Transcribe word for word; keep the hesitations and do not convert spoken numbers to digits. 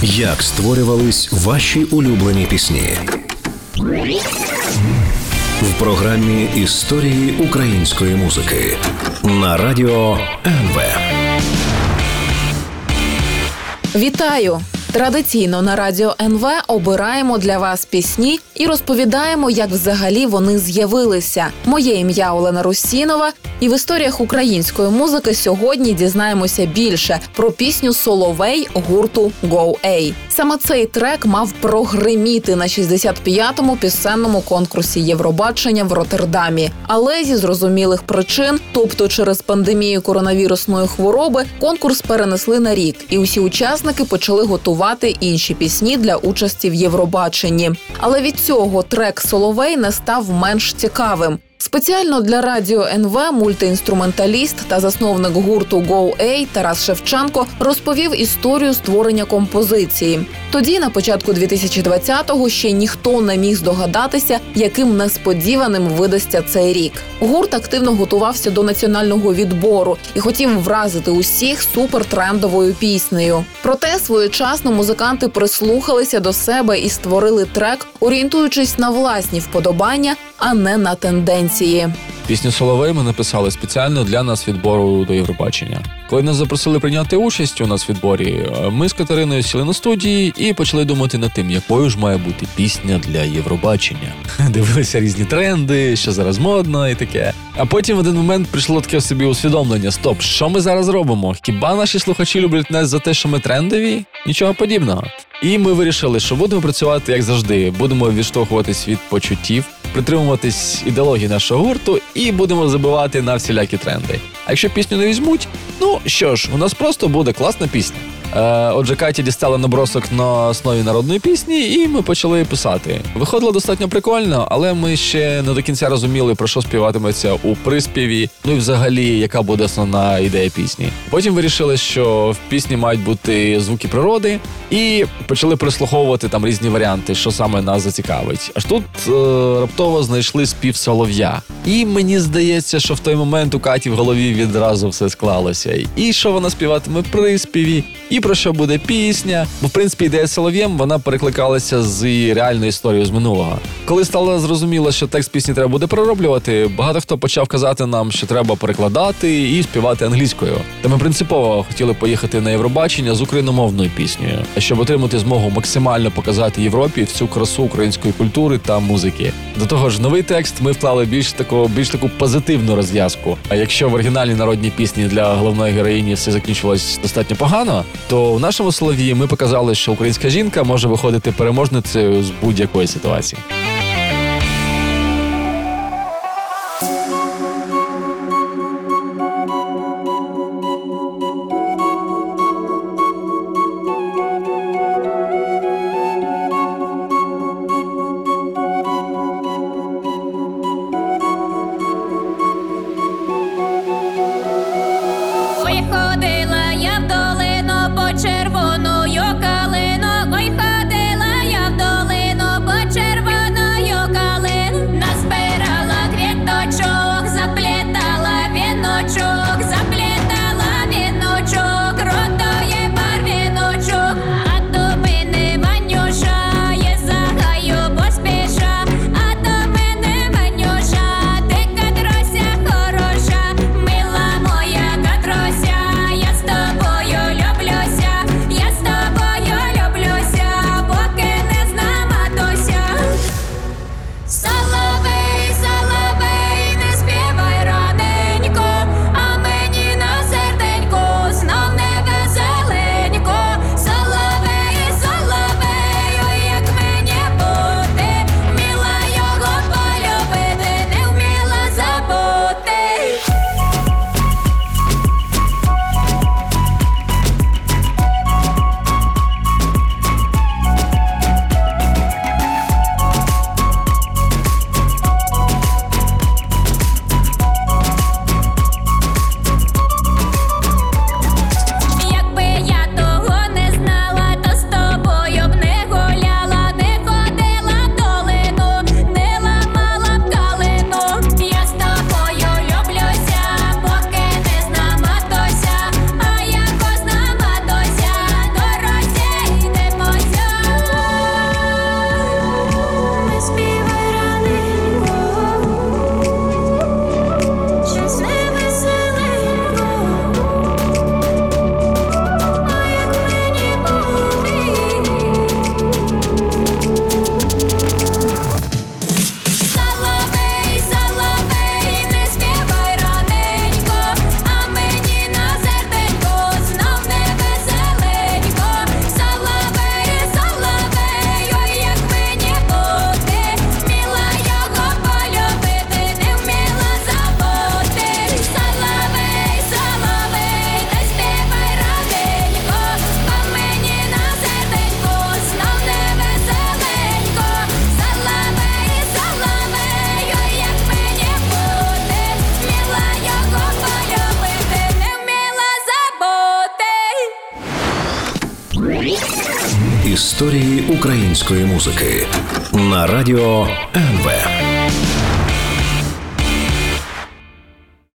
Як створювались ваші улюблені пісні? В програмі «Історії української музики» на радіо ен ве. Вітаю! Традиційно на радіо ен ве обираємо для вас пісні і розповідаємо, як взагалі вони з'явилися. Моє ім'я Олена Русінова, і в історіях української музики сьогодні дізнаємося більше про пісню «Соловей» гурту Go A. Саме цей трек мав прогриміти на шістдесят п'ятому пісенному конкурсі Євробачення в Роттердамі. Але зі зрозумілих причин, тобто через пандемію коронавірусної хвороби, конкурс перенесли на рік, і усі учасники почали готувати інші пісні для участі в Євробаченні. Але від цього трек «Соловей» не став менш цікавим. Спеціально для радіо ен ве мультиінструменталіст та засновник гурту Go A Тарас Шевченко розповів історію створення композиції. Тоді, на початку дві тисячі двадцятого, ще ніхто не міг здогадатися, яким несподіваним видасться цей рік. Гурт активно готувався до національного відбору і хотів вразити усіх супертрендовою піснею. Проте своєчасно музиканти прислухалися до себе і створили трек, орієнтуючись на власні вподобання, а не на тенденції. Пісню «Соловей» ми написали спеціально для нас відбору до Євробачення. Коли нас запросили прийняти участь у нас в відборі, ми з Катериною сіли на студії і почали думати над тим, якою ж має бути пісня для Євробачення. Дивилися різні тренди, що зараз модно і таке. А потім в один момент прийшло таке в собі усвідомлення: стоп, що ми зараз робимо? Хіба наші слухачі люблять нас за те, що ми трендові? Нічого подібного. І ми вирішили, що будемо працювати як завжди, будемо відштовхуватись від почуттів, притримуватись ідеології нашого гурту і будемо забивати на всілякі тренди. А якщо пісню не візьмуть, ну що ж, у нас просто буде класна пісня. Е, отже, Катя дістала набросок на основі народної пісні, і ми почали писати. Виходило достатньо прикольно, але ми ще не до кінця розуміли, про що співатиметься у приспіві, ну і взагалі, яка буде основна ідея пісні. Потім вирішили, що в пісні мають бути звуки природи, і почали прислуховувати там різні варіанти, що саме нас зацікавить. Аж тут е, раптово знайшли спів солов'я. І мені здається, що в той момент у Каті в голові відразу все склалося. І що вона співатиме в приспіві, і про що буде пісня. Бо, в принципі, ідея з солов'єм, вона перекликалася з реальною історією з минулого. Коли стало зрозуміло, що текст пісні треба буде перероблювати, багато хто почав казати нам, що треба перекладати і співати англійською. Та ми принципово хотіли поїхати на Євробачення з україномовною піснею, щоб отримати змогу максимально показати Європі всю красу української культури та музики. До того ж, новий текст ми вклали більш таку, більш таку позитивну розв'язку. А якщо в оригінальній народній пісні для головної героїні все закінчилось достатньо погано, то в нашому «Солов'ї» ми показали, що українська жінка може виходити переможницею з будь-якої ситуації. Червоною калину, ой, ходила я в долину по червоною. Історії української музики на радіо ен ве.